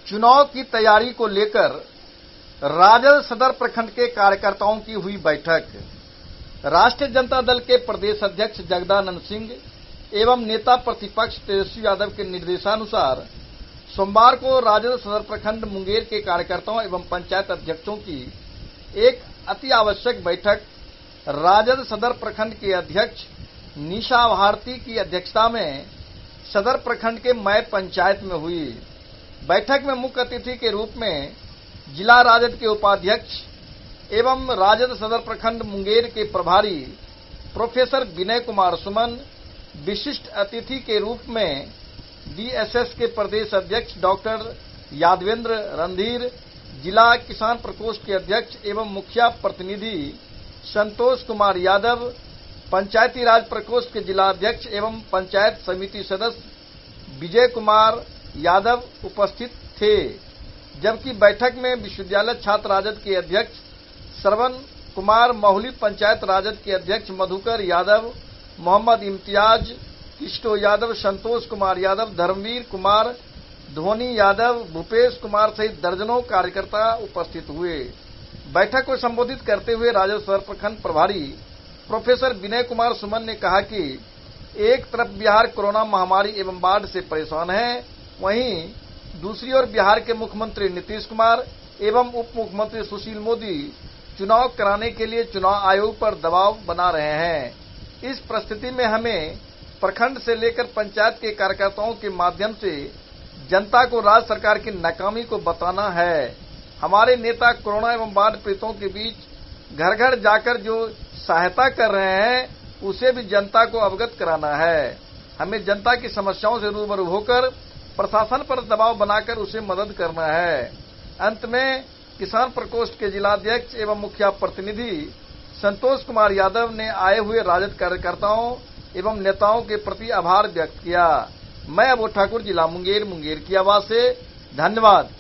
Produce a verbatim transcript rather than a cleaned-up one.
चुनाव की तैयारी को लेकर राजद सदर प्रखंड के कार्यकर्ताओं की हुई बैठक। राष्ट्रीय जनता दल के प्रदेश अध्यक्ष जगदानंद सिंह एवं नेता प्रतिपक्ष तेजस्वी यादव के निर्देशानुसार सोमवार को राजद सदर प्रखंड मुंगेर के कार्यकर्ताओं एवं पंचायत अध्यक्षों की एक अति आवश्यक बैठक राजद सदर प्रखंड के अध्यक्ष निशा भारती की अध्यक्षता में सदर प्रखंड के मय पंचायत में हुई। बैठक में मुख्य अतिथि के रूप में जिला राजद के उपाध्यक्ष एवं राजद सदर प्रखंड मुंगेर के प्रभारी प्रोफेसर विनय कुमार सुमन, विशिष्ट अतिथि के रूप में डीएसएस के प्रदेश अध्यक्ष डॉक्टर यादवेंद्र रणधीर, जिला किसान प्रकोष्ठ के अध्यक्ष एवं मुखिया प्रतिनिधि संतोष कुमार यादव, पंचायती राज प्रकोष्ठ के जिला अध्यक्ष एवं पंचायत समिति सदस्य विजय कुमार यादव उपस्थित थे। जबकि बैठक में विश्वविद्यालय छात्र राजद के अध्यक्ष श्रवण कुमार मौली, पंचायत राजद के अध्यक्ष मधुकर यादव, मोहम्मद इम्तियाज, किस्टो यादव, संतोष कुमार यादव, धर्मवीर कुमार, धोनी यादव, भूपेश कुमार सहित दर्जनों कार्यकर्ता उपस्थित हुए। बैठक को संबोधित करते हुए राजद सदर प्रखंड प्रभारी प्रोफेसर विनय कुमार सुमन ने कहा कि एक तरफ बिहार कोरोना महामारी एवं बाढ़ से परेशान है, वहीं दूसरी ओर बिहार के मुख्यमंत्री नीतीश कुमार एवं उप मुख्यमंत्री सुशील मोदी चुनाव कराने के लिए चुनाव आयोग पर दबाव बना रहे हैं। इस परिस्थिति में हमें प्रखंड से लेकर पंचायत के कार्यकर्ताओं के माध्यम से जनता को राज्य सरकार की नाकामी को बताना है। हमारे नेता कोरोना एवं बाढ़ पीड़ितों के बीच घर घर जाकर जो सहायता कर रहे हैं उसे भी जनता को अवगत कराना है। हमें जनता की समस्याओं से रूबरू होकर प्रशासन पर दबाव बनाकर उसे मदद करना है। अंत में किसान प्रकोष्ठ के जिलाध्यक्ष एवं मुखिया प्रतिनिधि संतोष कुमार यादव ने आए हुए राजद कार्यकर्ताओं एवं नेताओं के प्रति आभार व्यक्त किया। मैं अबोध ठाकुर, जिला मुंगेर, मुंगेर की आवाज से, धन्यवाद।